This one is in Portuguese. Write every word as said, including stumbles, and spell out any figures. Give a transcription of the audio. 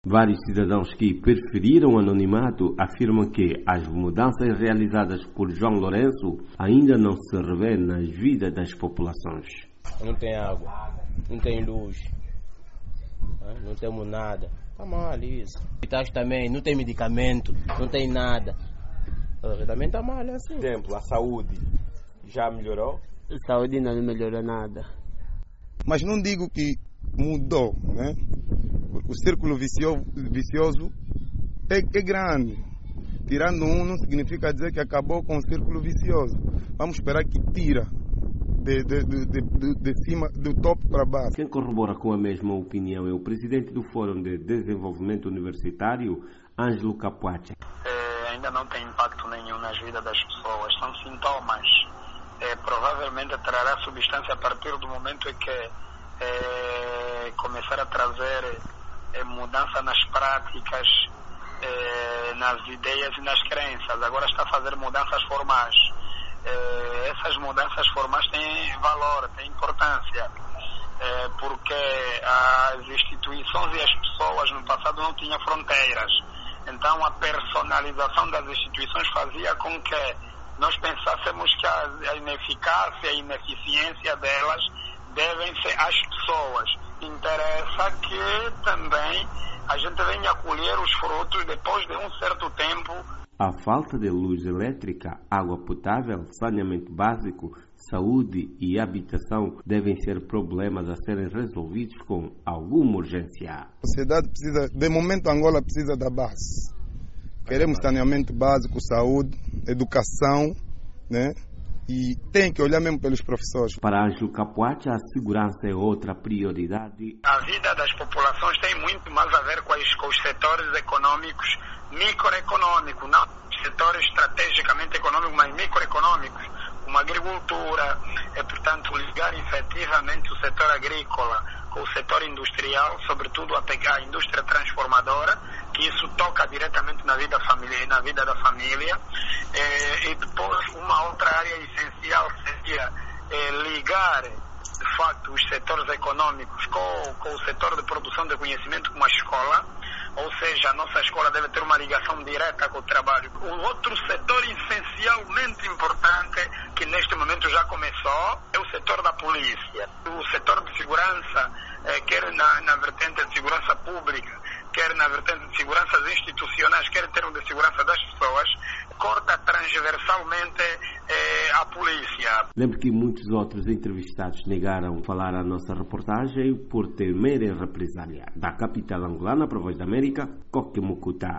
Vários cidadãos que preferiram anonimato afirmam que as mudanças realizadas por João Lourenço ainda não se revê nas vidas das populações. Não tem água, não tem luz, não temos nada. Está mal isso. Hospitais também, não tem medicamento, não tem nada. Também está mal assim. Por exemplo, a saúde já melhorou? A saúde ainda não melhorou nada. Mas não digo que mudou, né? O círculo vicioso, vicioso é, é grande. Tirando um não significa dizer que acabou com o círculo vicioso. Vamos esperar que tira de, de, de, de, de cima, do topo para baixo. Quem corrobora com a mesma opinião é o presidente do Fórum de Desenvolvimento Universitário, Ângelo Capuaccia. É, ainda não tem impacto nenhum nas vidas das pessoas. São sintomas. É, provavelmente trará substância a partir do momento em que é, começar a trazer é, mudança nas práticas, é, nas ideias e nas crenças. Agora está a fazer mudanças formais. É, essas mudanças formais têm valor, têm importância, é, porque as instituições e as pessoas no passado não tinham fronteiras. Então a personalização das instituições fazia com que nós pensássemos que a ineficácia e a ineficiência delas devem ser as pessoas. Interessa que também a gente venha colher os frutos depois de um certo tempo. A falta de luz elétrica, água potável, saneamento básico, saúde e habitação devem ser problemas a serem resolvidos com alguma urgência. A sociedade precisa, de momento Angola precisa da base. Queremos saneamento básico, saúde, educação, né? E tem que olhar mesmo pelos professores. Para Ângelo Capuaccia, a segurança é outra prioridade. A vida das populações tem muito mais a ver com, as, com os setores econômicos, microeconômicos, não setores estrategicamente econômicos, mas microeconômicos, como a agricultura, é, portanto, ligar efetivamente o setor agrícola com o setor industrial, sobretudo a pegar a indústria transformadora, que isso toca diretamente na vida, família, na vida da família. É, e depois, uma outra área essencial seria é, ligar, de facto, os setores econômicos com, com o setor de produção de conhecimento, como a escola. Ou seja, a nossa escola deve ter uma ligação direta com o trabalho. O outro setor essencialmente importante, que neste momento já começou, é o setor da polícia. O setor de segurança, eh, quer na, na vertente de segurança pública, quer na vertente de seguranças institucionais, quer em termos de segurança das pessoas, corta transversalmente eh, a polícia. Lembro que muitos outros entrevistados negaram falar a nossa reportagem por temerem represália. Da capital angolana, para a Voz da América, Coque Mucuta.